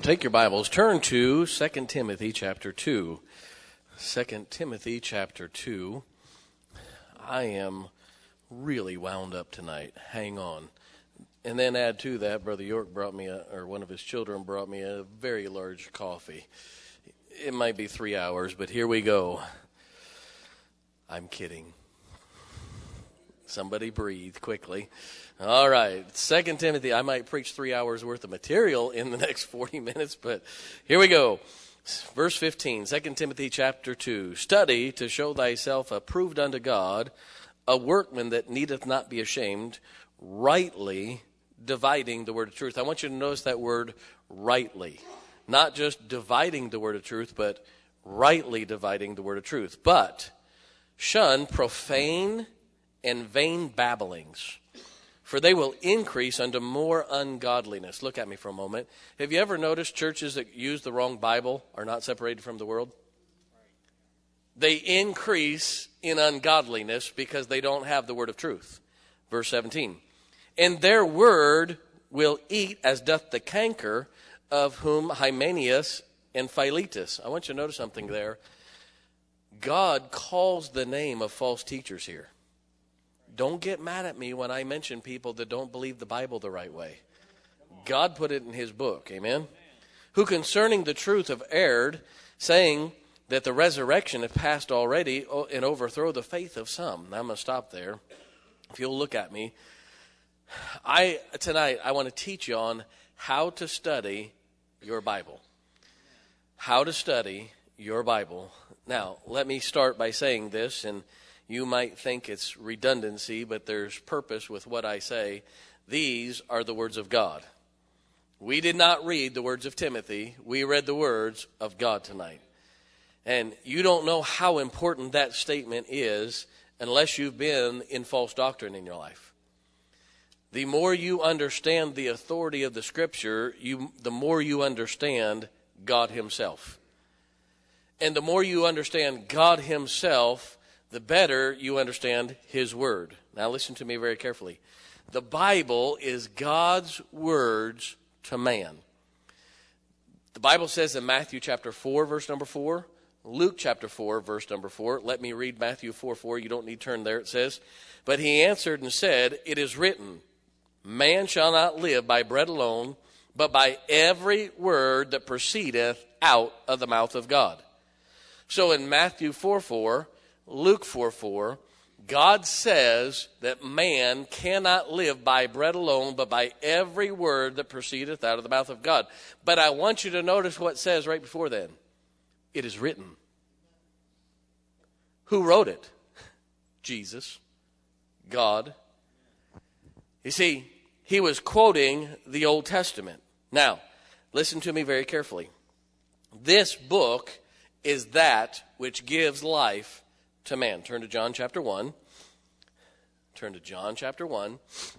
Take your Bibles, turn to 2 Timothy chapter 2. 2 Timothy chapter 2. I am really wound up tonight. Hang on. And then add to that, Brother York brought me, or one of his children brought me a very large coffee. It might be 3 hours, but here we go. I'm kidding. Somebody breathe quickly. All right, 2 Timothy. I might preach 3 hours worth of material in the next 40 minutes, but here we go. Verse 15, 2 Timothy chapter 2. Study to show thyself approved unto God, a workman that needeth not be ashamed, rightly dividing the word of truth. I want you to notice that word rightly. Not just dividing the word of truth, but rightly dividing the word of truth. But shun profane and vain babblings, for they will increase unto more ungodliness. Look at me for a moment. Have you ever noticed churches that use the wrong Bible are not separated from the world? They increase in ungodliness because they don't have the word of truth. Verse 17. And their word will eat as doth the canker, of whom Hymenaeus and Philetus. I want you to notice something there. God calls the name of false teachers here. Don't get mad at me when I mention people that don't believe the Bible the right way. God put it in his book, amen? Who concerning the truth have erred, saying that the resurrection hath passed already, and overthrow the faith of some. Now I'm going to stop there. If you'll look at me. Tonight I want to teach you on how to study your Bible. How to study your Bible. Now, let me start by saying this, and you might think it's redundancy, but there's purpose with what I say. These are the words of God. We did not read the words of Timothy. We read the words of God tonight. And you don't know how important that statement is unless you've been in false doctrine in your life. The more you understand the authority of the Scripture, the more you understand God himself. And the more you understand God himself, the better you understand his word. Now listen to me very carefully. The Bible is God's words to man. The Bible says in Matthew chapter 4, verse number 4, Luke chapter 4, verse number 4. Let me read Matthew 4:4. You don't need to turn there. It says, but he answered and said, it is written, man shall not live by bread alone, but by every word that proceedeth out of the mouth of God. So in Matthew 4:4, Luke 4:4, God says that man cannot live by bread alone, but by every word that proceedeth out of the mouth of God. But I want you to notice what it says right before then. It is written. Who wrote it? Jesus, God. You see, he was quoting the Old Testament. Now, listen to me very carefully. This book is that which gives life to man. Turn to John chapter 1. Turn to John chapter 1.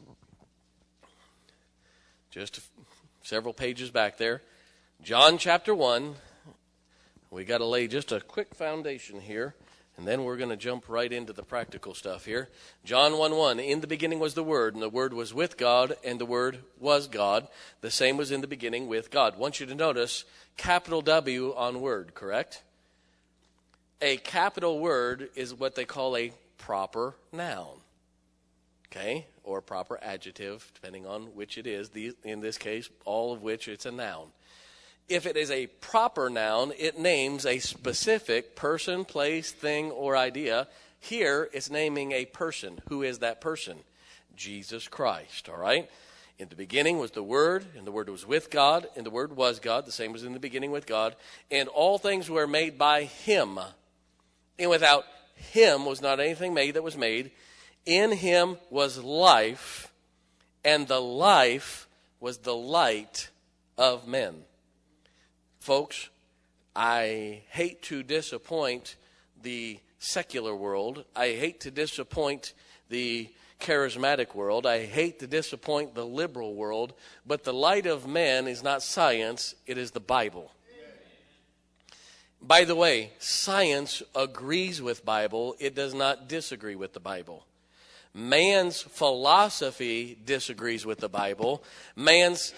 Just several pages back there. John chapter 1. We got to lay just a quick foundation here, and then we're going to jump right into the practical stuff here. John 1:1. In the beginning was the Word, and the Word was with God, and the Word was God. The same was in the beginning with God. I want you to notice capital W on Word, correct? A capital word is what they call a proper noun, okay, or proper adjective, depending on which it is. In this case, all of which it's a noun. If it is a proper noun, it names a specific person, place, thing, or idea. Here, it's naming a person. Who is that person? Jesus Christ, all right? In the beginning was the Word, and the Word was with God, and the Word was God. The same was in the beginning with God. And all things were made by him. And without him was not anything made that was made. In him was life, and the life was the light of men. Folks, I hate to disappoint the secular world. I hate to disappoint the charismatic world. I hate to disappoint the liberal world. But the light of men is not science, it is the Bible. By the way, science agrees with Bible. It does not disagree with the Bible. Man's philosophy disagrees with the Bible. Man's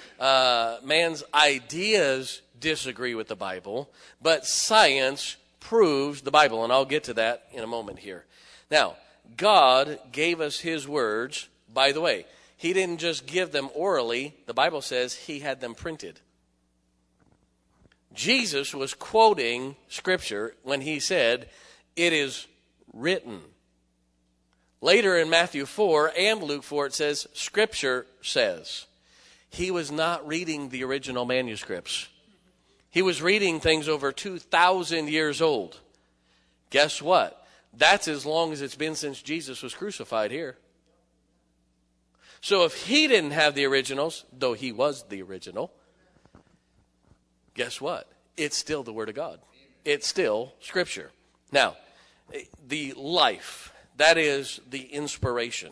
ideas disagree with the Bible. But science proves the Bible. And I'll get to that in a moment here. Now, God gave us his words. By the way, he didn't just give them orally. The Bible says he had them printed. Jesus was quoting Scripture when he said, "It is written." Later in Matthew 4 and Luke 4, it says, Scripture says. He was not reading the original manuscripts. He was reading things over 2,000 years old. Guess what? That's as long as it's been since Jesus was crucified here. So if he didn't have the originals, though he was the original, guess what? It's still the Word of God. It's still Scripture. Now, the life, that is the inspiration.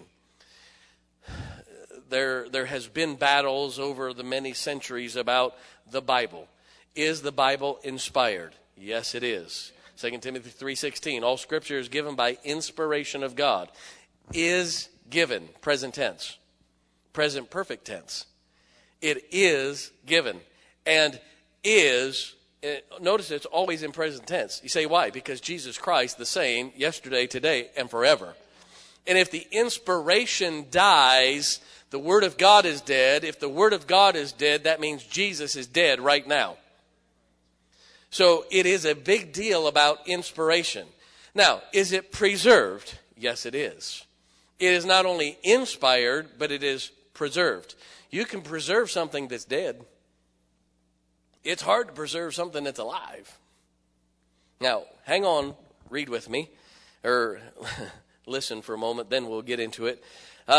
There has been battles over the many centuries about the Bible. Is the Bible inspired? Yes, it is. 2 Timothy 3:16, all Scripture is given by inspiration of God. Is given, present tense. Present perfect tense. It is given. And is, notice it's always in present tense. You say, why? Because Jesus Christ, the same, yesterday, today, and forever. And if the inspiration dies, the Word of God is dead. If the Word of God is dead, that means Jesus is dead right now. So it is a big deal about inspiration. Now, is it preserved? Yes, it is. It is not only inspired, but it is preserved. You can preserve something that's dead. It's hard to preserve something that's alive. Now, hang on, read with me, or listen for a moment, then we'll get into it.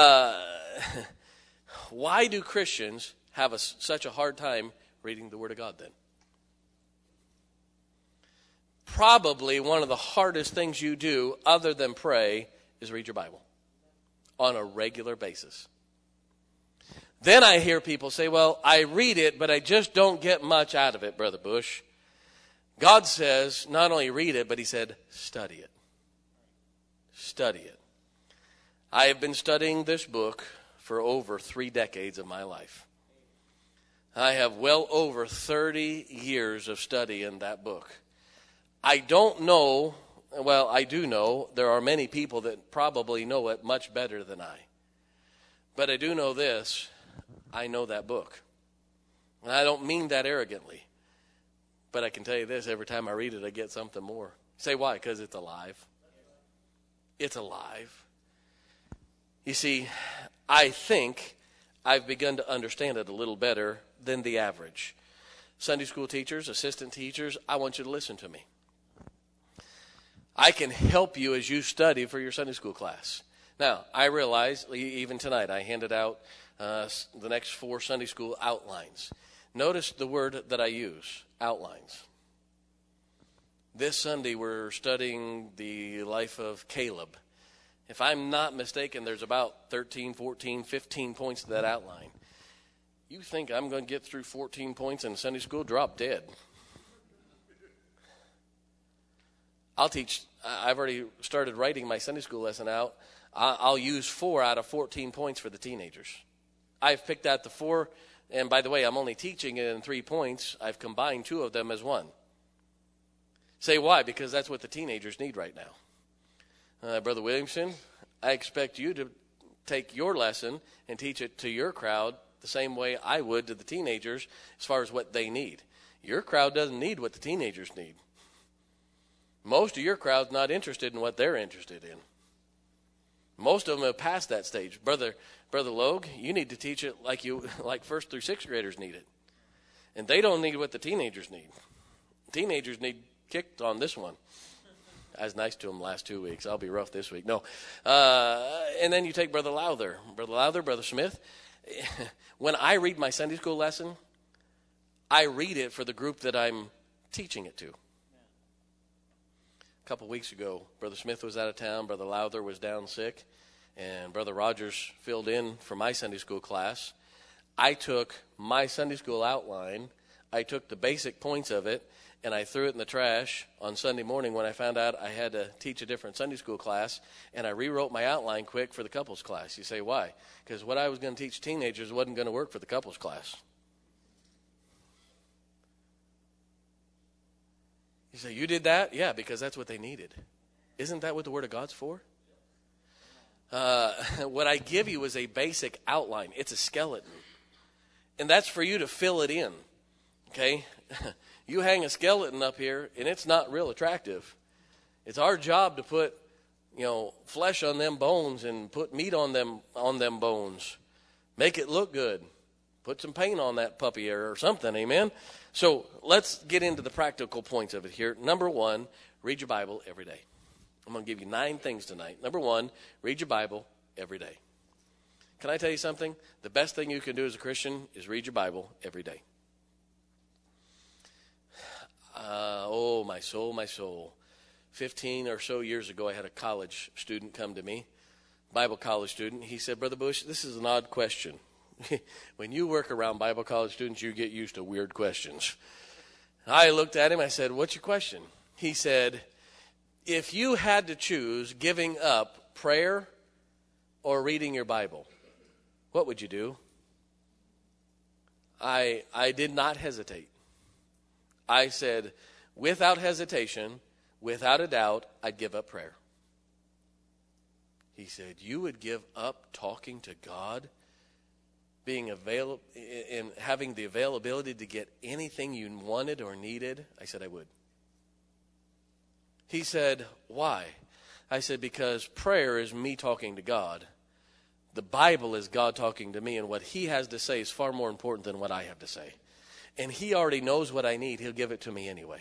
Why do Christians have such a hard time reading the Word of God then? Probably one of the hardest things you do other than pray is read your Bible on a regular basis. Then I hear people say, well, I read it, but I just don't get much out of it, Brother Bush. God says not only read it, but he said study it. Study it. I have been studying this book for over 3 decades of my life. I have well over 30 years of study in that book. I don't know, well, I do know there are many people that probably know it much better than I. But I do know this, I know that book. And I don't mean that arrogantly. But I can tell you this, every time I read it, I get something more. Say why? Because it's alive. It's alive. You see, I think I've begun to understand it a little better than the average. Sunday school teachers, assistant teachers, I want you to listen to me. I can help you as you study for your Sunday school class. Now, I realize, even tonight, I handed out the next 4 Sunday school outlines. Notice the word that I use, outlines. This Sunday, we're studying the life of Caleb. If I'm not mistaken, there's about 13, 14, 15 points to that outline. You think I'm going to get through 14 points in Sunday school? Drop dead. I've already started writing my Sunday school lesson out. I'll use 4 out of 14 points for the teenagers. I've picked out the 4, and by the way, I'm only teaching it in 3 points. I've combined 2 of them as 1. Say why? Because that's what the teenagers need right now. Brother Williamson, I expect you to take your lesson and teach it to your crowd the same way I would to the teenagers as far as what they need. Your crowd doesn't need what the teenagers need. Most of your crowd's not interested in what they're interested in. Most of them have passed that stage. Brother Logue, you need to teach it like 1st through 6th graders need it. And they don't need what the teenagers need. Teenagers need kicked on this one. I was nice to them last 2 weeks. I'll be rough this week. No. And then you take Brother Lowther. Brother Smith. When I read my Sunday school lesson, I read it for the group that I'm teaching it to. A couple weeks ago, Brother Smith was out of town, Brother Lowther was down sick, and Brother Rogers filled in for my Sunday school class. I took my Sunday school outline, I took the basic points of it, and I threw it in the trash on Sunday morning when I found out I had to teach a different Sunday school class, and I rewrote my outline quick for the couples class. You say, why? Because what I was going to teach teenagers wasn't going to work for the couples class. You say, you did that? Yeah, because that's what they needed. Isn't that what the Word of God's for? What I give you is a basic outline. It's a skeleton. And that's for you to fill it in. Okay? You hang a skeleton up here, and it's not real attractive. It's our job to put, flesh on them bones and put meat on them bones. Make it look good. Put some paint on that puppy or something, amen? So let's get into the practical points of it here. Number one, read your Bible every day. I'm going to give you 9 things tonight. Number one, read your Bible every day. Can I tell you something? The best thing you can do as a Christian is read your Bible every day. Oh, my soul, my soul. 15 or so years ago, I had a college student come to me, Bible college student. He said, Brother Bush, this is an odd question. When you work around Bible college students, you get used to weird questions. I looked at him. I said, what's your question? He said, if you had to choose giving up prayer or reading your Bible, what would you do? I did not hesitate. I said, without hesitation, without a doubt, I'd give up prayer. He said, you would give up talking to God, being available and having the availability to get anything you wanted or needed? I said, I would. He said, why? I said, because prayer is me talking to God. The Bible is God talking to me, and what He has to say is far more important than what I have to say. And He already knows what I need. He'll give it to me anyway.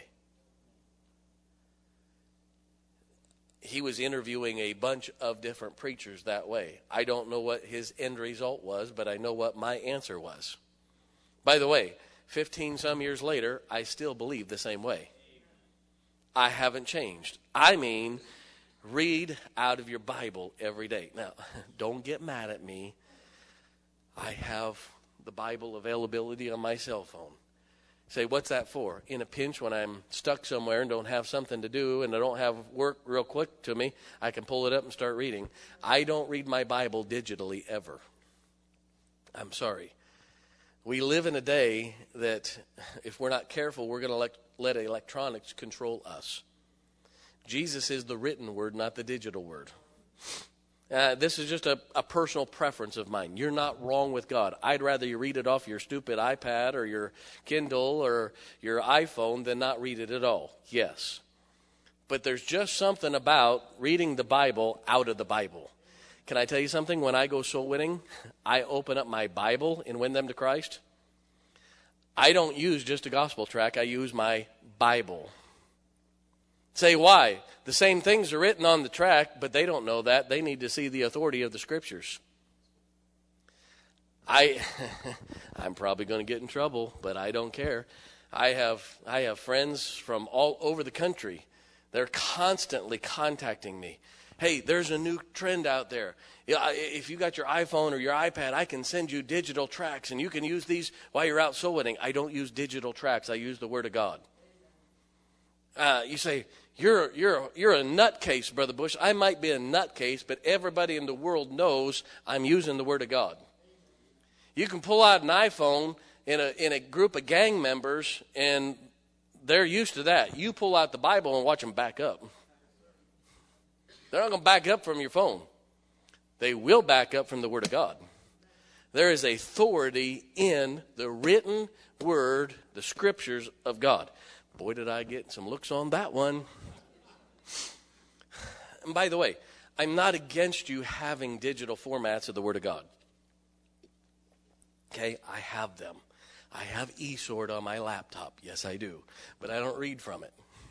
He was interviewing a bunch of different preachers that way. I don't know what his end result was, but I know what my answer was. By the way, 15 some years later, I still believe the same way. I haven't changed. I mean, read out of your Bible every day. Now, don't get mad at me. I have the Bible availability on my cell phone. Say, what's that for? In a pinch, when I'm stuck somewhere and don't have something to do and I don't have work real quick to me, I can pull it up and start reading. I don't read my Bible digitally ever. I'm sorry. We live in a day that if we're not careful, we're going to let electronics control us. Jesus is the written word, not the digital word. This is just a personal preference of mine. You're not wrong with God. I'd rather you read it off your stupid iPad or your Kindle or your iPhone than not read it at all. Yes. But there's just something about reading the Bible out of the Bible. Can I tell you something? When I go soul winning, I open up my Bible and win them to Christ. I don't use just a gospel tract. I use my Bible. Say, why? The same things are written on the tract, but they don't know that. They need to see the authority of the Scriptures. I'm probably going to get in trouble, but I don't care. I have friends from all over the country. They're constantly contacting me. Hey, there's a new trend out there. If you got your iPhone or your iPad, I can send you digital tracts, and you can use these while you're out soul winning. I don't use digital tracts. I use the Word of God. You say, you're a nutcase, Brother Bush. I might be a nutcase, but everybody in the world knows I'm using the Word of God. You can pull out an iPhone in a group of gang members, and they're used to that. You pull out the Bible and watch them back up. They're not going to back up from your phone. They will back up from the Word of God. There is authority in the written Word, the Scriptures of God. Boy, did I get some looks on that one. And by the way, I'm not against you having digital formats of the Word of God. Okay, I have them. I have eSword on my laptop. Yes, I do. But I don't read from it.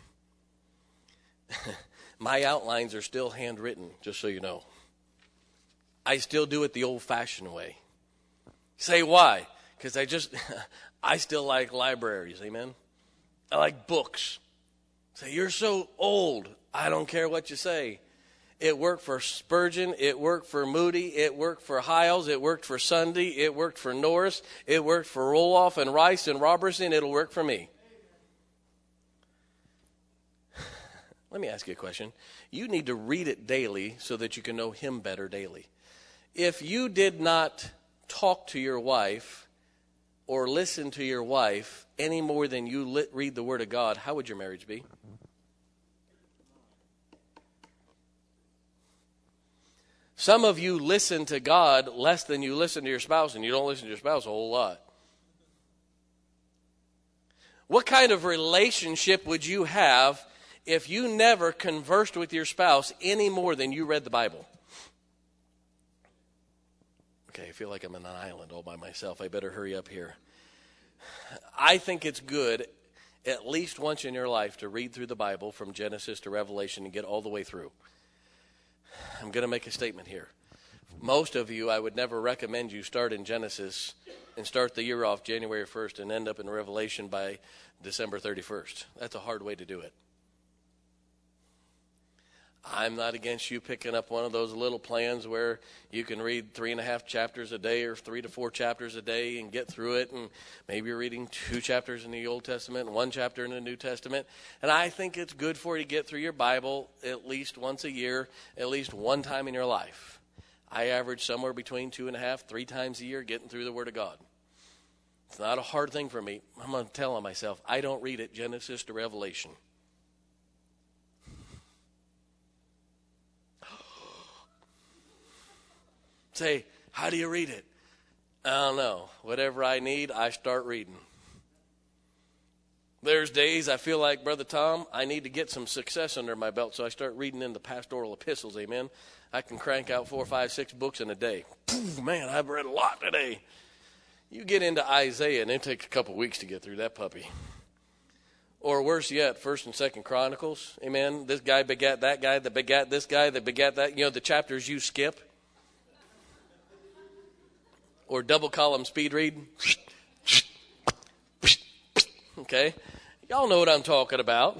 My outlines are still handwritten, just so you know. I still do it the old-fashioned way. Say why? Because I still like libraries, amen? I like books. Say, you're so old. I don't care what you say. It worked for Spurgeon. It worked for Moody. It worked for Hiles. It worked for Sunday. It worked for Norris. It worked for Roloff and Rice and Robertson. It'll work for me. Let me ask you a question. You need to read it daily so that you can know him better daily. If you did not talk to your wife or listen to your wife any more than you read the Word of God, how would your marriage be? Some of you listen to God less than you listen to your spouse, and you don't listen to your spouse a whole lot. What kind of relationship would you have if you never conversed with your spouse any more than you read the Bible? Okay, I feel like I'm on an island all by myself. I better hurry up here. I think it's good at least once in your life to read through the Bible from Genesis to Revelation and get all the way through. I'm going to make a statement here. Most of you, I would never recommend you start in Genesis and start the year off January 1st and end up in Revelation by December 31st. That's a hard way to do it. I'm not against you picking up one of those little plans where you can read 3.5 chapters a day or 3 to 4 chapters a day and get through it, and maybe you're reading 2 chapters in the Old Testament and 1 chapter in the New Testament. And I think it's good for you to get through your Bible at least once a year, at least one time in your life. I average somewhere between 2.5, 3 times a year getting through the Word of God. It's not a hard thing for me. I'm going to tell myself, I don't read it Genesis to Revelation. Say, how do you read it? I don't know. Whatever I need, I start reading. There's days I feel like, Brother Tom, I need to get some success under my belt, so I start reading in the pastoral epistles, amen. I can crank out 4, 5, 6 books in a day. Man, I've read a lot today. You get into Isaiah, and it takes a couple weeks to get through that puppy. Or worse yet, 1st and 2nd Chronicles, amen. This guy begat that guy, that begat this guy, that begat that. You know, the chapters you skip. Or double column speed read. Okay? Y'all know what I'm talking about.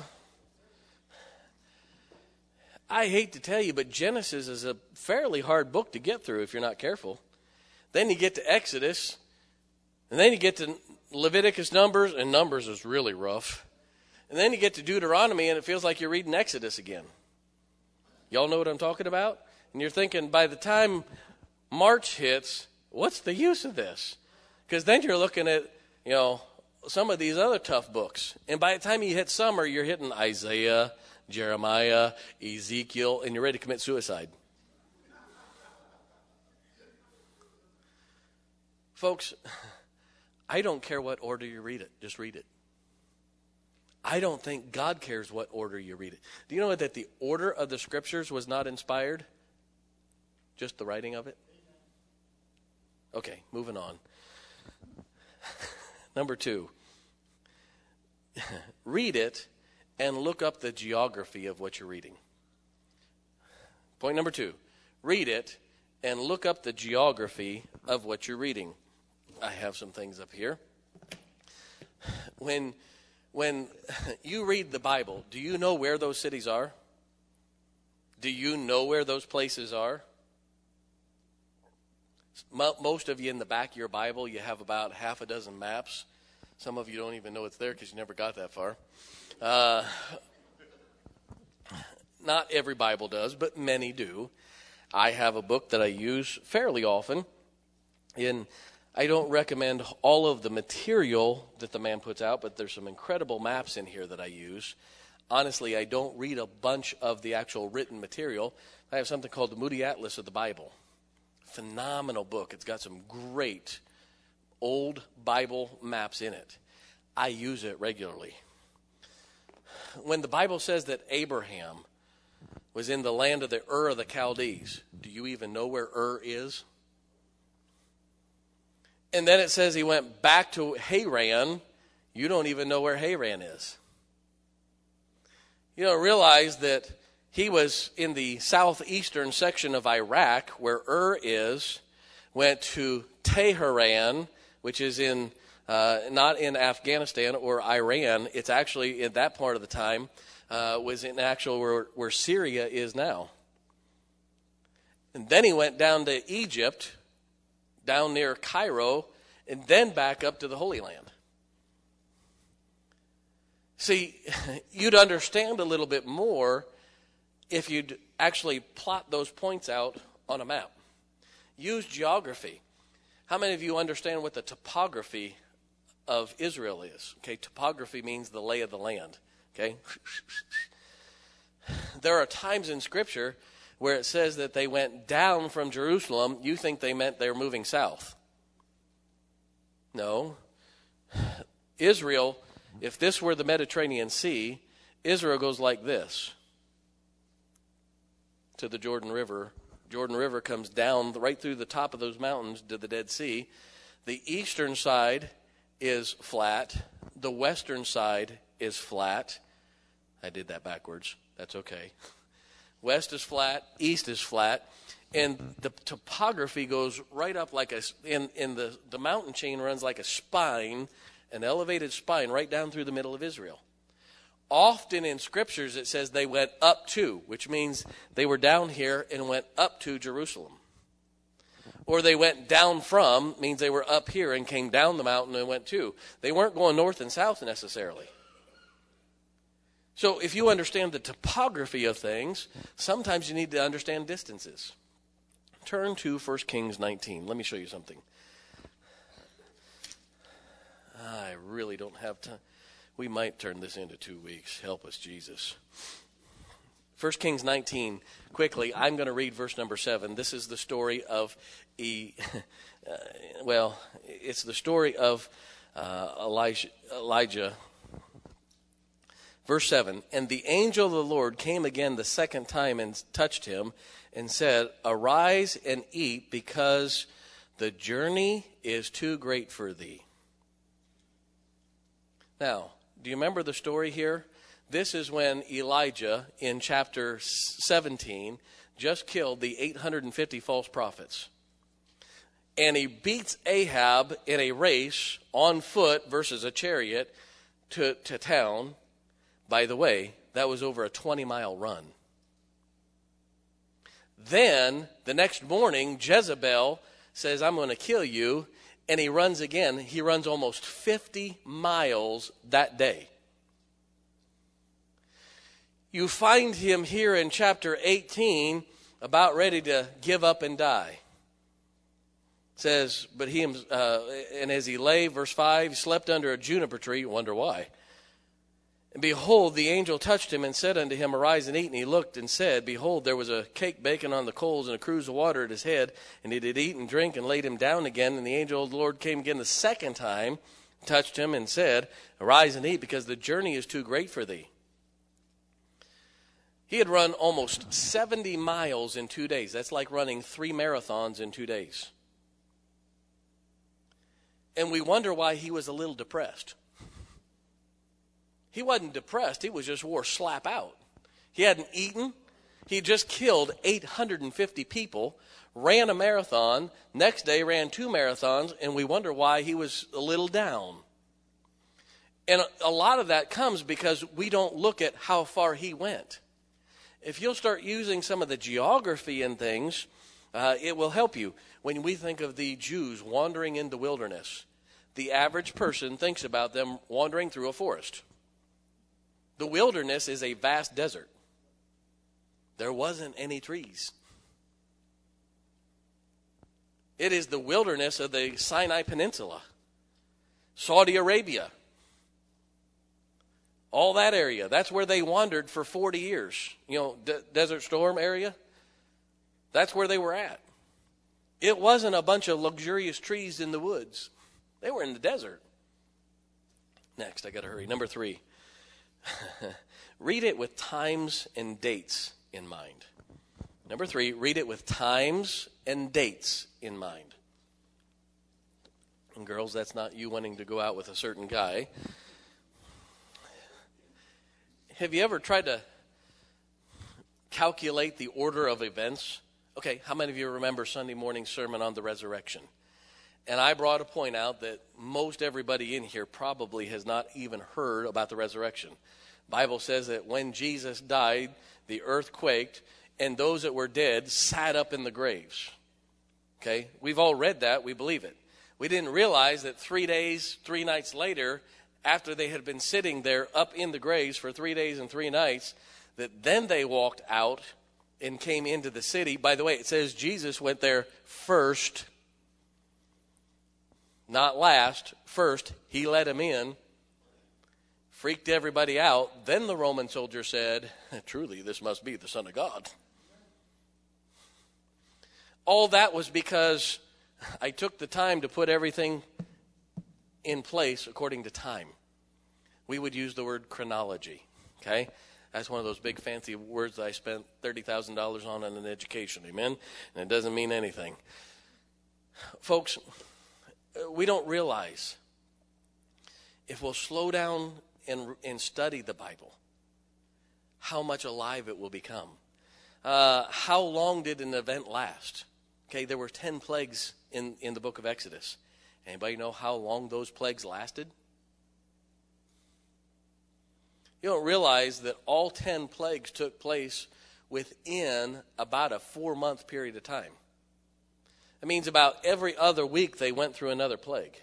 I hate to tell you, but Genesis is a fairly hard book to get through if you're not careful. Then you get to Exodus, and then you get to Leviticus, Numbers, and Numbers is really rough. And then you get to Deuteronomy, and it feels like you're reading Exodus again. Y'all know what I'm talking about? And you're thinking, by the time March hits, what's the use of this? Because then you're looking at, some of these other tough books. And by the time you hit summer, you're hitting Isaiah, Jeremiah, Ezekiel, and you're ready to commit suicide. Folks, I don't care what order you read it. Just read it. I don't think God cares what order you read it. Do you know that the order of the Scriptures was not inspired? Just the writing of it? Okay, moving on. Number 2, read it and look up the geography of what you're reading. Point number 2, read it and look up the geography of what you're reading. I have some things up here. When you read the Bible, do you know where those cities are? Do you know where those places are? Most of you in the back of your Bible, you have about half a dozen maps. Some of you don't even know it's there because you never got that far. Not every Bible does, but many do. I have a book that I use fairly often. And I don't recommend all of the material that the man puts out, but there's some incredible maps in here that I use. Honestly, I don't read a bunch of the actual written material. I have something called the Moody Atlas of the Bible. Phenomenal book. It's got some great old Bible maps in it. I use it regularly. When the Bible says that Abraham was in the land of the Ur of the Chaldees, do you even know where Ur is? And then it says he went back to Haran. You don't even know where Haran is. You don't realize that he was in the southeastern section of Iraq, where Ur is, went to Tehran, which is in not in Afghanistan or Iran. It's actually, in that part of the time, was in actual where Syria is now. And then he went down to Egypt, down near Cairo, and then back up to the Holy Land. See, you'd understand a little bit more if you'd actually plot those points out on a map. Use geography. How many of you understand what the topography of Israel is? Okay, topography means the lay of the land. Okay? There are times in Scripture where it says that they went down from Jerusalem. You think they meant they were moving south. No. Israel, if this were the Mediterranean Sea, Israel goes like this to the Jordan River. Jordan River comes down right through the top of those mountains to the Dead Sea. The eastern side is flat. The western side is flat. I did that backwards. That's okay. West is flat, east is flat, and the topography goes right up like the mountain chain runs like a spine, an elevated spine right down through the middle of Israel. Often in scriptures it says they went up to, which means they were down here and went up to Jerusalem. Or they went down from, means they were up here and came down the mountain and went to. They weren't going north and south necessarily. So if you understand the topography of things, sometimes you need to understand distances. Turn to 1 Kings 19. Let me show you something. I really don't have time. We might turn this into 2 weeks. Help us, Jesus. 1 Kings 19, quickly, I'm going to read verse number 7. This is the story of, it's the story of Elijah. Verse 7, and the angel of the Lord came again the second time and touched him and said, arise and eat, because the journey is too great for thee. Now, do you remember the story here? This is when Elijah, in chapter 17, just killed the 850 false prophets. And he beats Ahab in a race on foot versus a chariot to town. By the way, that was over a 20-mile run. Then, the next morning, Jezebel says, I'm going to kill you. And he runs again. He runs almost 50 miles that day. You find him here in chapter 18, about ready to give up and die. It says, but he, and as he lay, verse 5, he slept under a juniper tree. You wonder why. And behold, the angel touched him and said unto him, arise and eat. And he looked and said, behold, there was a cake baking on the coals and a cruse of water at his head. And he did eat and drink and laid him down again. And the angel of the Lord came again the second time, touched him and said, arise and eat, because the journey is too great for thee. He had run almost 70 miles in 2 days. That's like running 3 marathons in 2 days. And we wonder why he was a little depressed. He wasn't depressed. He was just wore slap out. He hadn't eaten. He just killed 850 people, ran a marathon, next day ran 2 marathons, and we wonder why he was a little down. And a lot of that comes because we don't look at how far he went. If you'll start using some of the geography and things, it will help you. When we think of the Jews wandering in the wilderness, the average person thinks about them wandering through a forest. The wilderness is a vast desert. There wasn't any trees. It is the wilderness of the Sinai Peninsula, Saudi Arabia, all that area. That's where they wandered for 40 years. You know, Desert Storm area. That's where they were at. It wasn't a bunch of luxurious trees in the woods. They were in the desert. Next, I got to hurry. Number 3. Read it with times and dates in mind. Number 3, read it with times and dates in mind. And girls, that's not you wanting to go out with a certain guy. Have you ever tried to calculate the order of events? Okay, how many of you remember Sunday morning sermon on the resurrection? And I brought a point out that most everybody in here probably has not even heard about the resurrection. The Bible says that when Jesus died, the earth quaked, and those that were dead sat up in the graves. Okay, we've all read that. We believe it. We didn't realize that 3 days, 3 nights later, after they had been sitting there up in the graves for 3 days and 3 nights, that then they walked out and came into the city. By the way, it says Jesus went there first, not last, first. He let him in, freaked everybody out. Then the Roman soldier said, truly, this must be the Son of God. All that was because I took the time to put everything in place according to time. We would use the word chronology, okay? That's one of those big fancy words that I spent $30,000 on in an education, amen? And it doesn't mean anything. Folks, we don't realize if we'll slow down and study the Bible, how much alive it will become. How long did an event last? Okay, there were 10 plagues in the book of Exodus. Anybody know how long those plagues lasted? You don't realize that all 10 plagues took place within about a 4-month period of time. That means about every other week they went through another plague.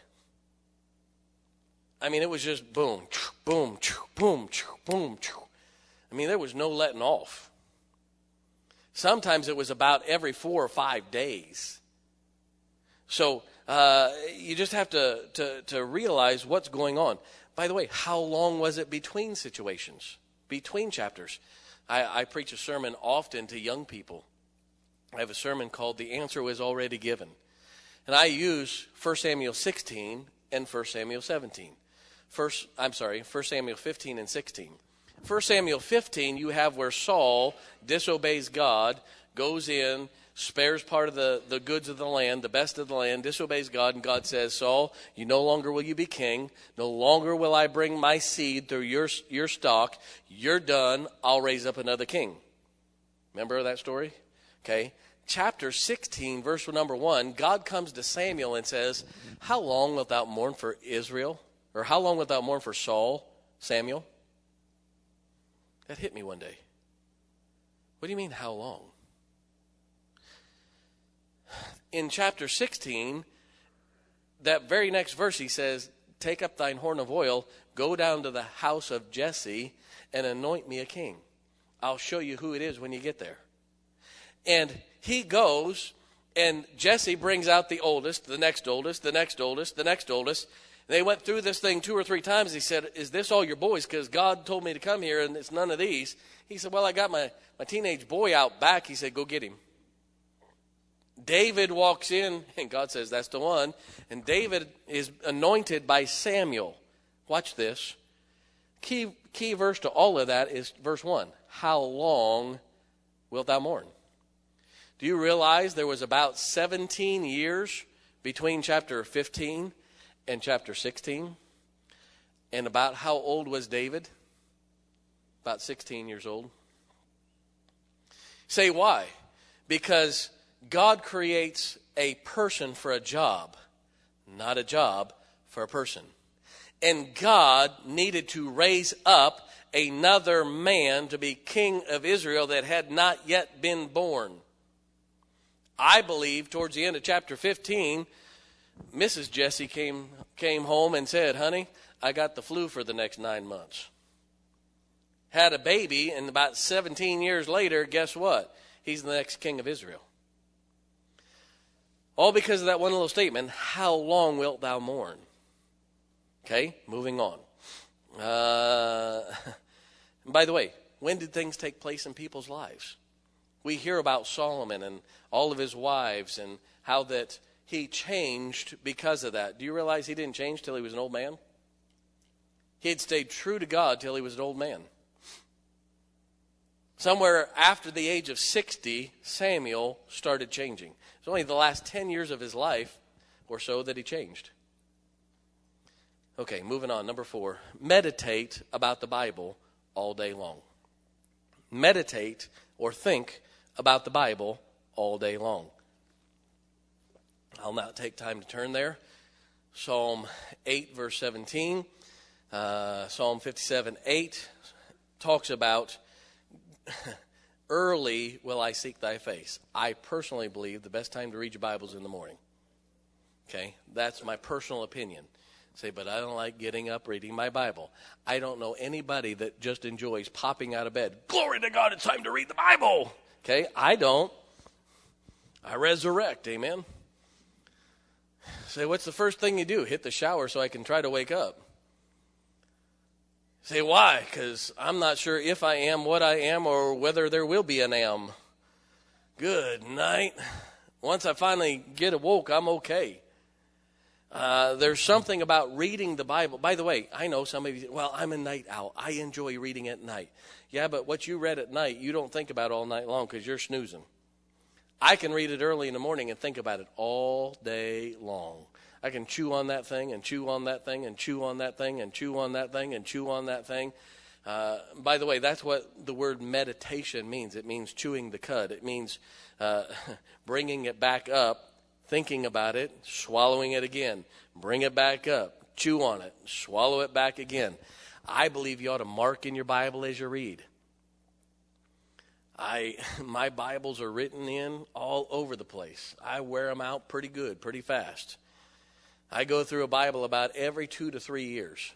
I mean, it was just boom, boom, boom, boom. I mean, there was no letting off. Sometimes it was about every 4 or 5 days. So you just have to realize what's going on. By the way, how long was it between situations, between chapters? I preach a sermon often to young people. I have a sermon called The Answer Was Already Given. And I use 1 Samuel 16 and 1 Samuel 17. 1 Samuel 15 and 16. 1 Samuel 15, you have where Saul disobeys God, goes in, spares part of the goods of the land, the best of the land, disobeys God, and God says, Saul, you no longer will you be king. No longer will I bring my seed through your stock. You're done. I'll raise up another king. Remember that story? Okay. Chapter 16, verse number 1, God comes to Samuel and says, how long wilt thou mourn for Israel? Or how long wilt thou mourn for Saul, Samuel? That hit me one day. What do you mean, how long? In chapter 16, that very next verse, he says, take up thine horn of oil, go down to the house of Jesse, and anoint me a king. I'll show you who it is when you get there. And he goes, and Jesse brings out the oldest, the next oldest, the next oldest, the next oldest. They went through this thing 2 or 3 times. He said, is this all your boys? Because God told me to come here, and it's none of these. He said, well, I got my teenage boy out back. He said, go get him. David walks in, and God says, that's the one. And David is anointed by Samuel. Watch this. Key verse to all of that is verse 1. How long wilt thou mourn? Do you realize there was about 17 years between chapter 15 and chapter 16? And about how old was David? About 16 years old. Say why? Because God creates a person for a job, not a job for a person. And God needed to raise up another man to be king of Israel that had not yet been born. I believe towards the end of chapter 15, Mrs. Jesse came home and said, honey, I got the flu for the next 9 months. Had a baby, and about 17 years later, guess what? He's the next king of Israel. All because of that one little statement, how long wilt thou mourn? Okay, moving on. By the way, when did things take place in people's lives? We hear about Solomon and all of his wives and how that he changed because of that. Do you realize he didn't change till he was an old man? He had stayed true to God till he was an old man. Somewhere after the age of 60, Samuel started changing. It's only the last 10 years of his life or so that he changed. Okay, moving on. Number 4, meditate about the Bible all day long. Meditate or think about the Bible all day long. I'll not take time to turn there. Psalm 8, verse 17. Psalm 57, 8 talks about Early will I seek thy face. I personally believe the best time to read your Bible is in the morning. Okay? That's my personal opinion. Say, but I don't like getting up reading my Bible. I don't know anybody that just enjoys popping out of bed. Glory to God, it's time to read the Bible. Okay? I don't. I resurrect. Amen? Say, what's the first thing you do? Hit the shower so I can try to wake up. Say, why? Because I'm not sure if I am what I am or whether there will be an am. Good night. Once I finally get awoke, I'm okay. There's something about reading the Bible. By the way, I know some of you say, well, I'm a night owl. I enjoy reading at night. Yeah, but what you read at night, you don't think about all night long because you're snoozing. I can read it early in the morning and think about it all day long. I can chew on that thing and chew on that thing and chew on that thing and chew on that thing and chew on that thing. By the way, that's what the word meditation means. It means chewing the cud. It means bringing it back up, thinking about it, swallowing it again. Bring it back up, chew on it, swallow it back again. I believe you ought to mark in your Bible as you read. My Bibles are written in all over the place. I wear them out pretty good, pretty fast. I go through a Bible about every 2 to 3 years.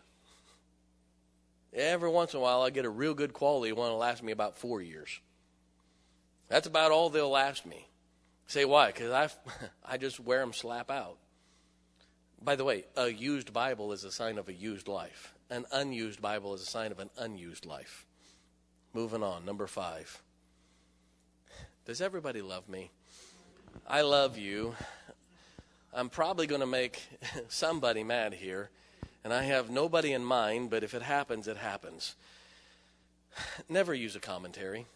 Every once in a while, I get a real good quality one that'll last me about 4 years. That's about all they'll last me. Say why? Because I just wear them slap out. By the way, a used Bible is a sign of a used life. An unused Bible is a sign of an unused life. Moving on, number 5. Does everybody love me? I love you. I'm probably going to make somebody mad here, and I have nobody in mind, but if it happens, it happens. Never use a commentary.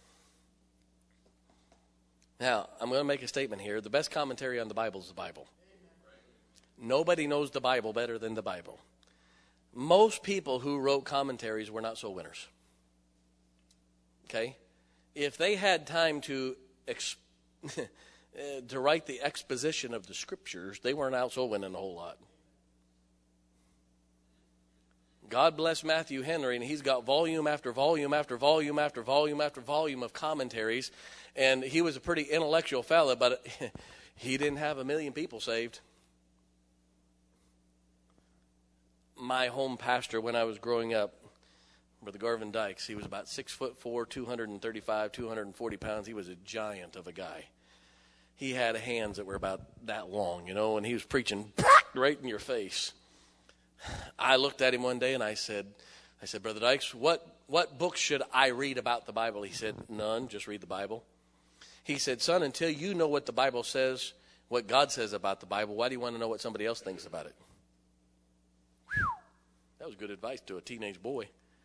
Now, I'm going to make a statement here. The best commentary on the Bible is the Bible. Nobody knows the Bible better than the Bible. Most people who wrote commentaries were not soul winners. Okay? If they had time to write the exposition of the Scriptures, they weren't out soul winning a whole lot. God bless Matthew Henry, and he's got volume after volume after volume after volume after volume of commentaries, and he was a pretty intellectual fella, but he didn't have 1 million people saved. My home pastor when I was growing up, Brother Garvin Dykes, he was about 6'4", 235, 240 pounds. He was a giant of a guy. He had hands that were about that long, and he was preaching right in your face. I looked at him one day and I said, Brother Dykes, what books should I read about the Bible? He said, none, just read the Bible. He said, son, until you know what the Bible says, what God says about the Bible, why do you want to know what somebody else thinks about it? Whew. That was good advice to a teenage boy.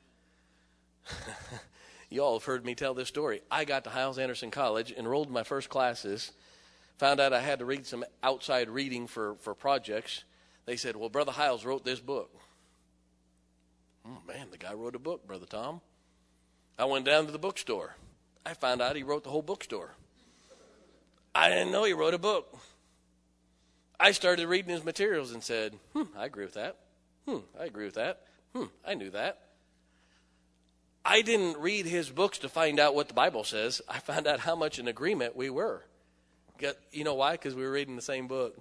You all have heard me tell this story. I got to Hyles-Anderson College, enrolled in my first classes, found out I had to read some outside reading for projects. They said, well, Brother Hyles wrote this book. Oh, man, the guy wrote a book, Brother Tom. I went down to the bookstore. I found out he wrote the whole bookstore. I didn't know he wrote a book. I started reading his materials and said, I agree with that. I agree with that. I knew that. I didn't read his books to find out what the Bible says. I found out how much in agreement we were. You know why? Because we were reading the same book.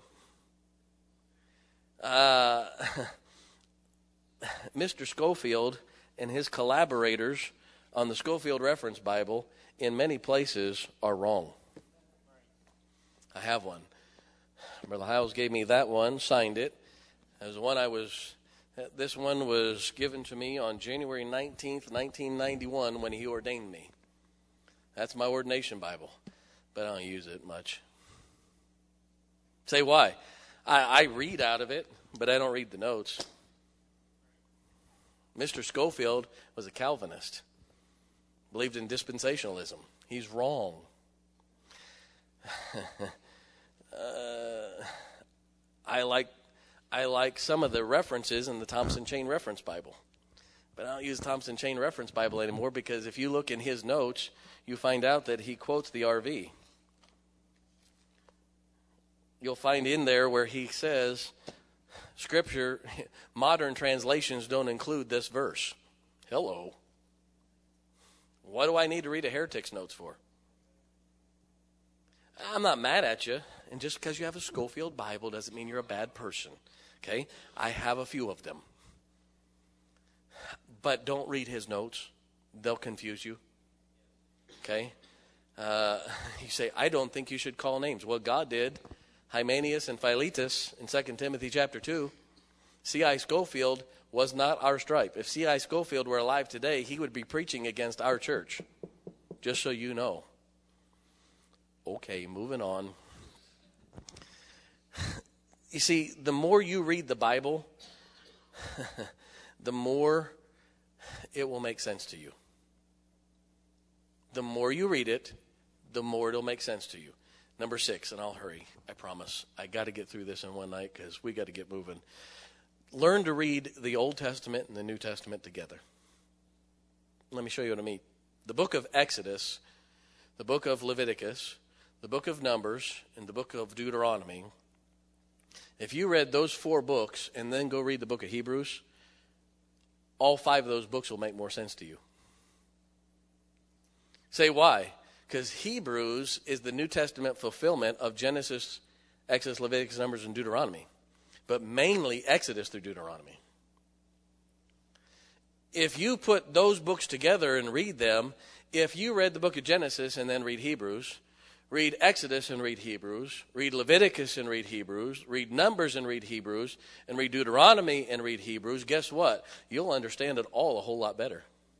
Mr. Schofield and his collaborators on the Schofield Reference Bible in many places are wrong. I have one. Brother Hyles gave me that one, signed it. As one this one was given to me on January 19th, 1991 when he ordained me. That's my ordination Bible, but I don't use it much. Say why? I read out of it, but I don't read the notes. Mr. Schofield was a Calvinist, believed in dispensationalism. He's wrong. I like some of the references in the Thompson Chain Reference Bible, but I don't use Thompson Chain Reference Bible anymore because if you look in his notes, you find out that he quotes the RV. You'll find in there where he says, Scripture, modern translations don't include this verse. Hello. What do I need to read a heretic's notes for? I'm not mad at you. And just because you have a Schofield Bible doesn't mean you're a bad person. Okay? I have a few of them. But don't read his notes. They'll confuse you. Okay? You say, I don't think you should call names. Well, God did. Hymenaeus and Philetus in 2 Timothy chapter 2. C.I. Schofield was not our stripe. If C.I. Schofield were alive today, he would be preaching against our church. Just so you know. Okay, moving on. You see, the more you read the Bible, the more it will make sense to you. The more you read it, the more it'll make sense to you. Number 6, and I'll hurry, I promise. I got to get through this in one night because we got to get moving. Learn to read the Old Testament and the New Testament together. Let me show you what I mean. The book of Exodus, the book of Leviticus, the book of Numbers, and the book of Deuteronomy. If you read those 4 books and then go read the book of Hebrews, all 5 of those books will make more sense to you. Say why? Because Hebrews is the New Testament fulfillment of Genesis, Exodus, Leviticus, Numbers, and Deuteronomy. But mainly Exodus through Deuteronomy. If you put those books together and read them, if you read the book of Genesis and then read Hebrews, read Exodus and read Hebrews, read Leviticus and read Hebrews, read Numbers and read Hebrews, and read Deuteronomy and read Hebrews, guess what? You'll understand it all a whole lot better.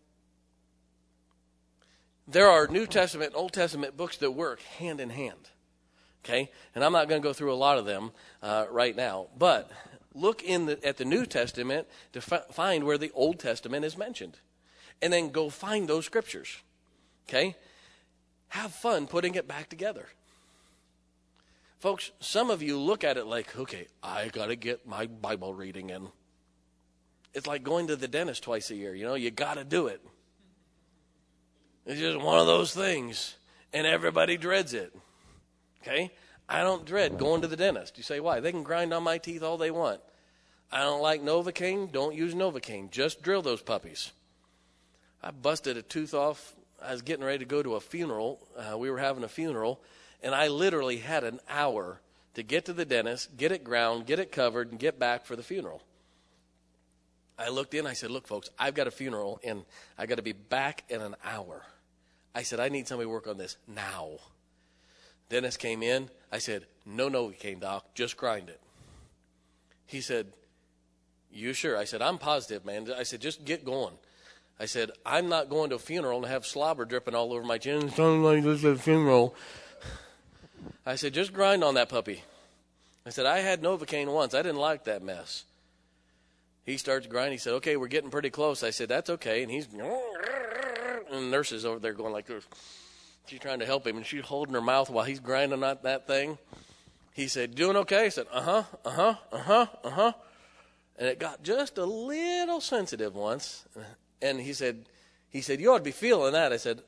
There are New Testament and Old Testament books that work hand in hand. Okay? And I'm not going to go through a lot of them right now. But look at the New Testament to find where the Old Testament is mentioned. And then go find those scriptures. Okay? Have fun putting it back together. Folks, some of you look at it like, okay, I got to get my Bible reading in. It's like going to the dentist twice a year. You know, you got to do it. It's just one of those things. And everybody dreads it. Okay? I don't dread going to the dentist. You say, why? They can grind on my teeth all they want. I don't like Novocaine. Don't use Novocaine. Just drill those puppies. I busted a tooth off. I was getting ready to go to a funeral. We were having a funeral. And I literally had an hour to get to the dentist, get it ground, get it covered, and get back for the funeral. I looked in. I said, look, folks, I've got a funeral, and I got to be back in an hour. I said, I need somebody to work on this now. Dentist came in. I said, no Novocaine, doc. Just grind it. He said, you sure? I said, I'm positive, man. I said, just get going. I said, I'm not going to a funeral and have slobber dripping all over my chin. It sounds like this is a funeral. I said, just grind on that puppy. I said, I had Novocaine once. I didn't like that mess. He starts grinding. He said, okay, we're getting pretty close. I said, that's okay. And he's... And the nurse is over there going like this. She's trying to help him, and she's holding her mouth while he's grinding on that thing. He said, doing okay? I said, uh-huh. And it got just a little sensitive once. And he said, you ought to be feeling that. I said,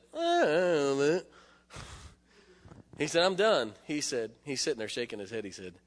He said, I'm done. He said, he's sitting there shaking his head. He said,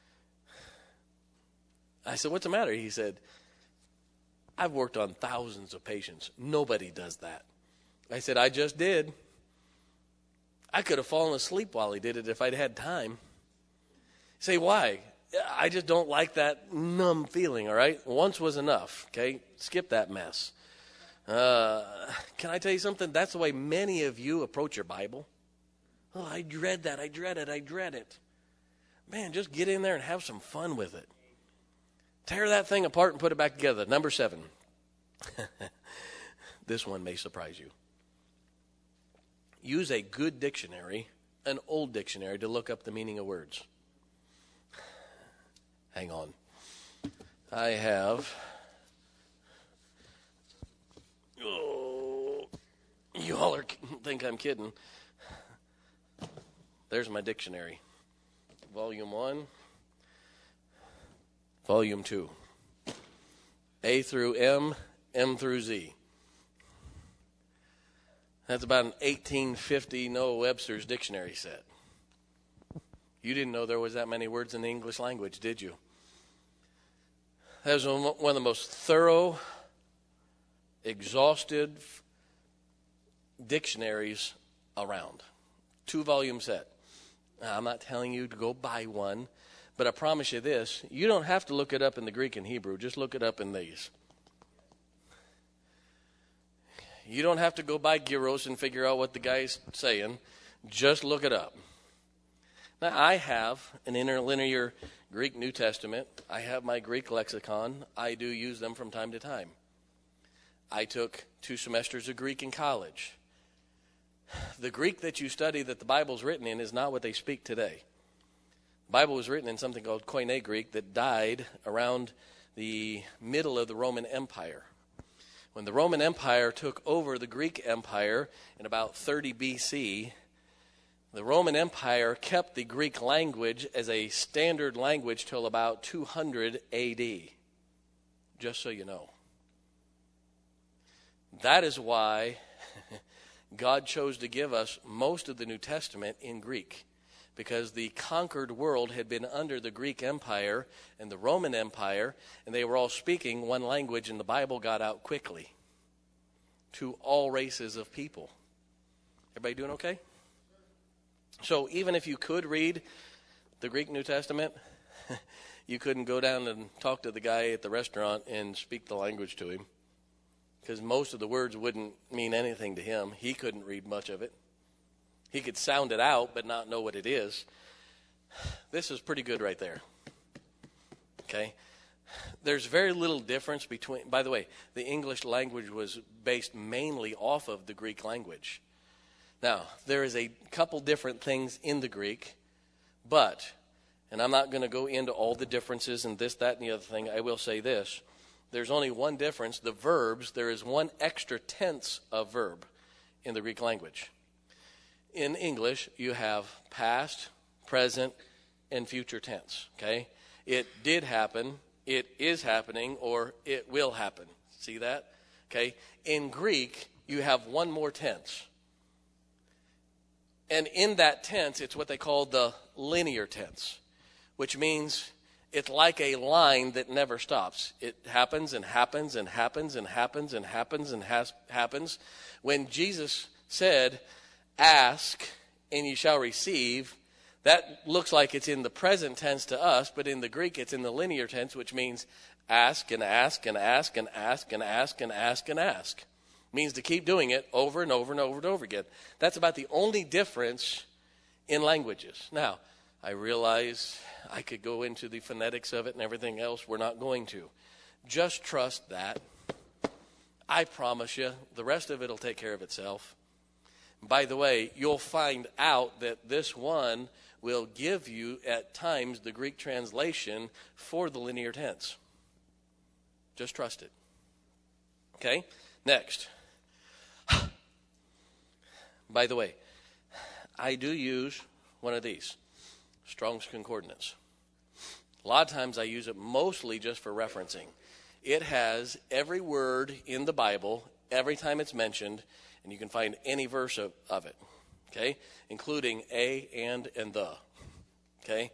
I said, what's the matter? He said, I've worked on thousands of patients. Nobody does that. I said, I just did. I could have fallen asleep while he did it if I'd had time. Say, why? I just don't like that numb feeling, all right? Once was enough, okay? Skip that mess. Can I tell you something? That's the way many of you approach your Bible. Oh, I dread that. I dread it. Man, just get in there and have some fun with it. Tear that thing apart and put it back together. Number 7. This one may surprise you. Use a good dictionary, an old dictionary, to look up the meaning of words. Hang on. I have... Oh, you all think I'm kidding. There's my dictionary. Volume 1. Volume 2. A through M, M through Z. That's about an 1850 Noah Webster's dictionary set. You didn't know there was that many words in the English language, did you? That was one of the most thorough, exhaustive dictionaries around. 2-volume set. I'm not telling you to go buy one, but I promise you this, you don't have to look it up in the Greek and Hebrew. Just look it up in these. You don't have to go buy Gyros and figure out what the guy's saying. Just look it up. Now, I have an interlinear Greek New Testament. I have my Greek lexicon. I do use them from time to time. I took 2 semesters of Greek in college. The Greek that you study that the Bible's written in is not what they speak today. The Bible was written in something called Koine Greek that died around the middle of the Roman Empire. When the Roman Empire took over the Greek Empire in about 30 BC, the Roman Empire kept the Greek language as a standard language till about 200 AD, just so you know. That is why God chose to give us most of the New Testament in Greek, because the conquered world had been under the Greek Empire and the Roman Empire, and they were all speaking one language, and the Bible got out quickly to all races of people. Everybody doing okay? So even if you could read the Greek New Testament, you couldn't go down and talk to the guy at the restaurant and speak the language to him, because most of the words wouldn't mean anything to him. He couldn't read much of it. He could sound it out but not know what it is. This is pretty good right there. Okay? There's very little difference between, by the way, the English language was based mainly off of the Greek language. Now, there is a couple different things in the Greek, but, and I'm not going to go into all the differences and this, that, and the other thing. I will say this. There's only one difference. The verbs, there is one extra tense of verb in the Greek language. In English, you have past, present, and future tense. Okay? It did happen, it is happening, or it will happen. See that? Okay? In Greek, you have one more tense. And in that tense, it's what they call the linear tense, which means it's like a line that never stops. It happens and happens and happens and happens and happens and happens. When Jesus said, ask and you shall receive, that looks like it's in the present tense to us, but in the Greek it's in the linear tense, which means ask and ask and ask and ask and ask and ask and ask. Means to keep doing it over and over and over and over again. That's about the only difference in languages. Now, I realize I could go into the phonetics of it and everything else. We're not going to. Just trust that. I promise you, the rest of it will take care of itself. By the way, you'll find out that this one will give you, at times, the Greek translation for the linear tense. Just trust it. Okay? Next. By the way, I do use one of these, Strong's Concordance. A lot of times I use it mostly just for referencing. It has every word in the Bible, every time it's mentioned, and you can find any verse of it, okay, including a, and the, okay?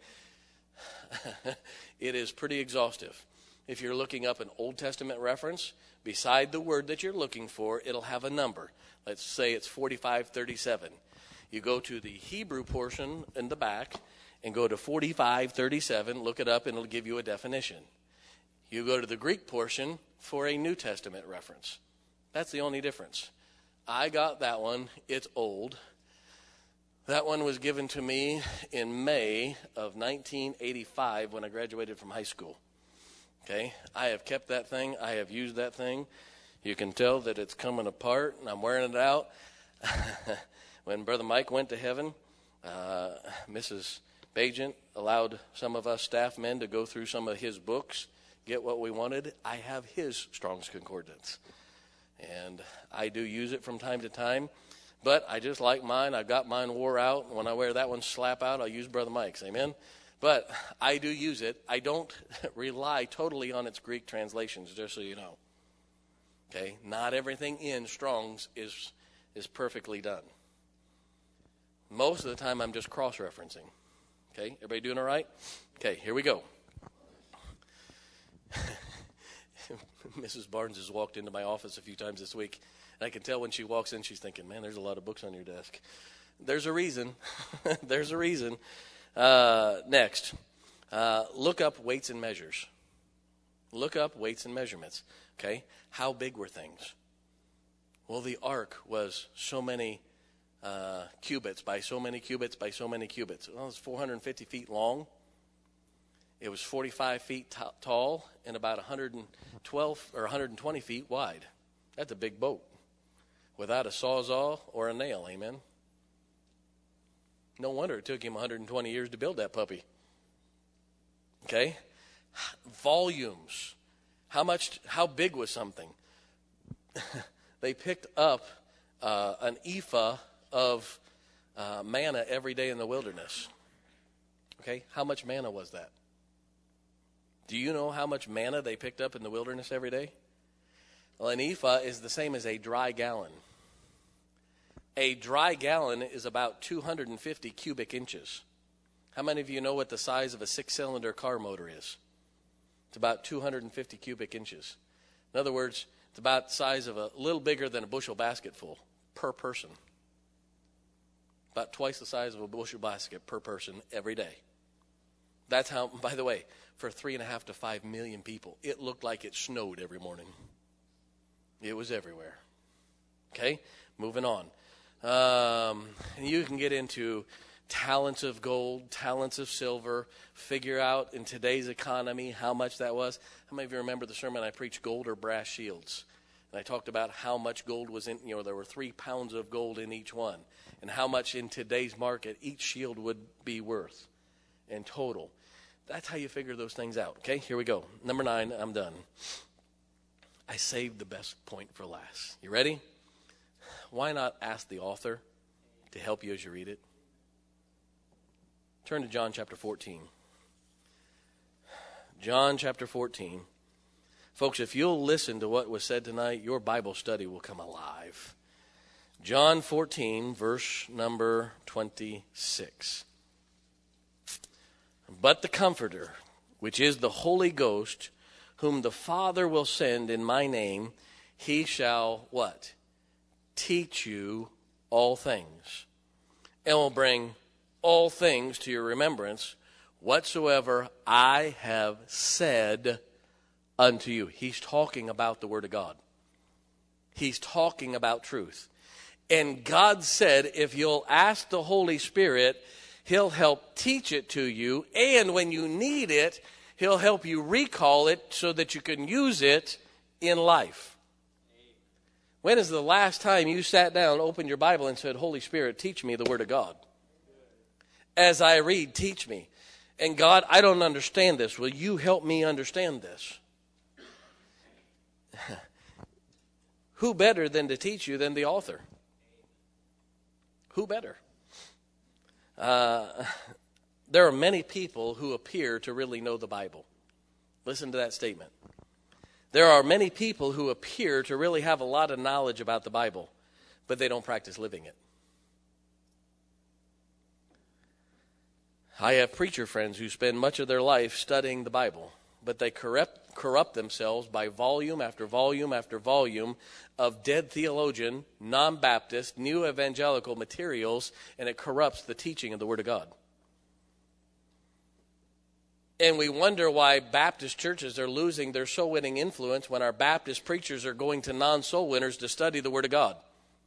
It is pretty exhaustive. If you're looking up an Old Testament reference, beside the word that you're looking for, it'll have a number. Let's say it's 4537. You go to the Hebrew portion in the back and go to 4537, look it up, and it'll give you a definition. You go to the Greek portion for a New Testament reference. That's the only difference. I got that one. It's old. That one was given to me in May of 1985 when I graduated from high school. Okay, I have kept that thing. I have used that thing. You can tell that it's coming apart, and I'm wearing it out. When Brother Mike went to heaven, Mrs. Bagent allowed some of us staff men to go through some of his books, get what we wanted. I have his Strong's Concordance, and I do use it from time to time. But I just like mine. I've got mine wore out. When I wear that one slap out, I'll use Brother Mike's. Amen? But I do use it. I don't rely totally on its Greek translations, just so you know. Okay? Not everything in Strong's is perfectly done. Most of the time, I'm just cross-referencing. Okay? Everybody doing all right? Okay, here we go. Mrs. Barnes has walked into my office a few times this week, and I can tell when she walks in, she's thinking, man, there's a lot of books on your desk. There's a reason. There's a reason. Next, look up weights and measures. Look up weights and measurements. Okay? How big were things? Well, the ark was so many cubits by so many cubits by so many cubits. Well, it was 450 feet long. It was 45 feet tall and about 112 or 120 feet wide. That's a big boat without a sawzall or a nail. Amen. No wonder it took him 120 years to build that puppy. Okay? Volumes. How big was something? They picked up an ephah of manna every day in the wilderness. Okay? How much manna was that? Do you know how much manna they picked up in the wilderness every day? Well, an ephah is the same as a dry gallon. A dry gallon is about 250 cubic inches. How many of you know what the size of a 6-cylinder car motor is? It's about 250 cubic inches. In other words, it's about the size of a little bigger than a bushel basket full per person. About twice the size of a bushel basket per person every day. That's how, by the way, for 3.5 to 5 million people, it looked like it snowed every morning. It was everywhere. Okay, moving on. And you can get into talents of gold, talents of silver, figure out in today's economy how much that was. How many of you remember the sermon I preached, Gold or Brass Shields? And I talked about how much gold was in, there were 3 pounds of gold in each one, and how much in today's market each shield would be worth in total. That's how you figure those things out. Okay, here we go. Number 9, I'm done. I saved the best point for last. You ready? Why not ask the author to help you as you read it? Turn to John chapter 14. John chapter 14. Folks, if you'll listen to what was said tonight, your Bible study will come alive. John 14, verse number 26. But the Comforter, which is the Holy Ghost, whom the Father will send in my name, he shall what? Teach you all things, and will bring all things to your remembrance, whatsoever I have said unto you. He's talking about the Word of God. He's talking about truth. And God said, if you'll ask the Holy Spirit, He'll help teach it to you, and when you need it, He'll help you recall it so that you can use it in life. When is the last time you sat down, opened your Bible, and said, Holy Spirit, teach me the Word of God? As I read, teach me. And God, I don't understand this. Will you help me understand this? Who better than to teach you than the author? Who better? There are many people who appear to really know the Bible. Listen to that statement. There are many people who appear to really have a lot of knowledge about the Bible, but they don't practice living it. I have preacher friends who spend much of their life studying the Bible, but they corrupt themselves by volume after volume after volume of dead theologian, non-Baptist, new evangelical materials, and it corrupts the teaching of the Word of God. And we wonder why Baptist churches are losing their soul-winning influence when our Baptist preachers are going to non-soul winners to study the Word of God.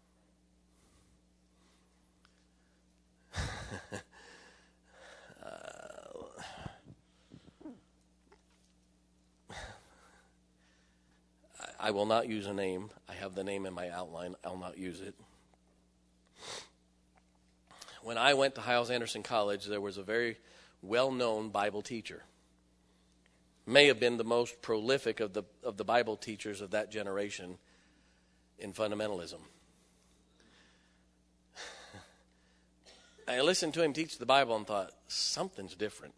I will not use a name. I have the name in my outline. I'll not use it. When I went to Hyles-Anderson College, there was a very well-known Bible teacher. May have been the most prolific of the Bible teachers of that generation in fundamentalism. I listened to him teach the Bible and thought, something's different.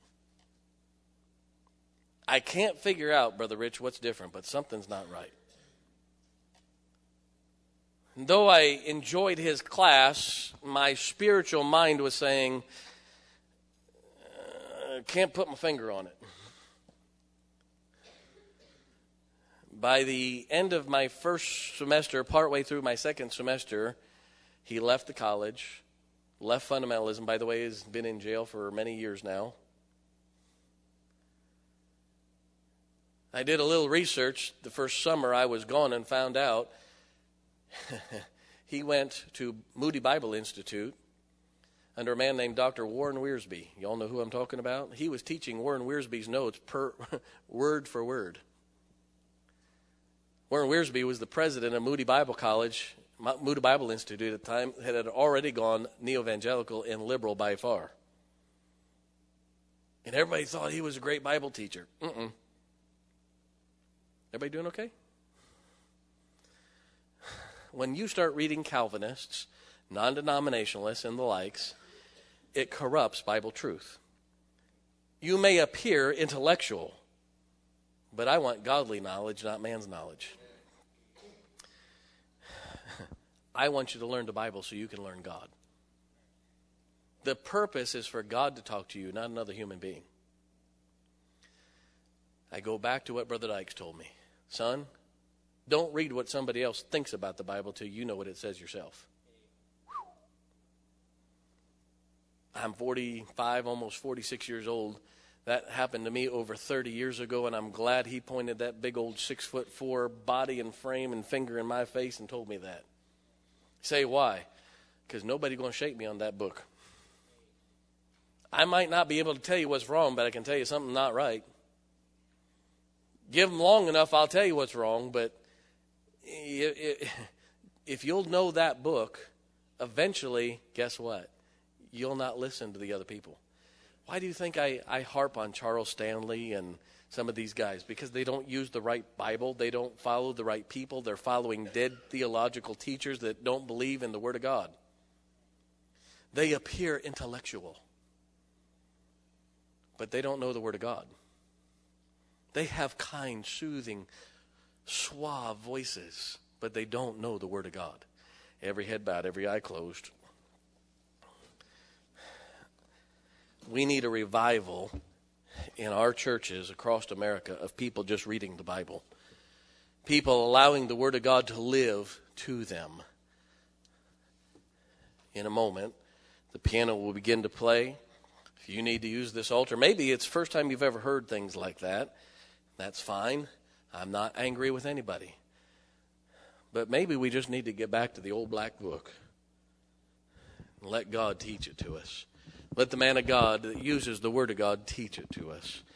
I can't figure out, Brother Rich, what's different, but something's not right. Though I enjoyed his class, my spiritual mind was saying, can't put my finger on it. By the end of my first semester, partway through my second semester, he left the college, Left fundamentalism, by the way, has been in jail for many years now. I did a little research the first summer I was gone and found out he went to Moody Bible Institute under a man named Dr. Warren Wiersbe. You all know who I'm talking about? He was teaching Warren Wiersbe's notes word for word. Warren Wiersbe was the president of Moody Bible College, Moody Bible Institute at the time, had already gone neo-evangelical and liberal by far. And everybody thought he was a great Bible teacher. Everybody doing okay? When you start reading Calvinists, non-denominationalists, and the likes, it corrupts Bible truth. You may appear intellectual, but I want godly knowledge, not man's knowledge. I want you to learn the Bible so you can learn God. The purpose is for God to talk to you, not another human being. I go back to what Brother Dykes told me. Son, don't read what somebody else thinks about the Bible till you know what it says yourself. I'm 45, almost 46 years old. That happened to me over 30 years ago, and I'm glad he pointed that big old 6'4" body and frame and finger in my face and told me that. Say why? Because nobody's going to shake me on that book. I might not be able to tell you what's wrong, but I can tell you something's not right. Give them long enough, I'll tell you what's wrong, but if you'll know that book, eventually, guess what? You'll not listen to the other people. Why do you think I harp on Charles Stanley and some of these guys? Because they don't use the right Bible. They don't follow the right people. They're following dead theological teachers that don't believe in the Word of God. They appear intellectual, but they don't know the Word of God. They have kind, soothing, suave voices, but they don't know the Word of God. Every head bowed, every eye closed. We need a revival in our churches across America of people just reading the Bible. People allowing the Word of God to live to them. In a moment, the piano will begin to play. If you need to use this altar, maybe it's the first time you've ever heard things like that. That's fine. I'm not angry with anybody. But maybe we just need to get back to the old black book and let God teach it to us. Let the man of God that uses the Word of God teach it to us.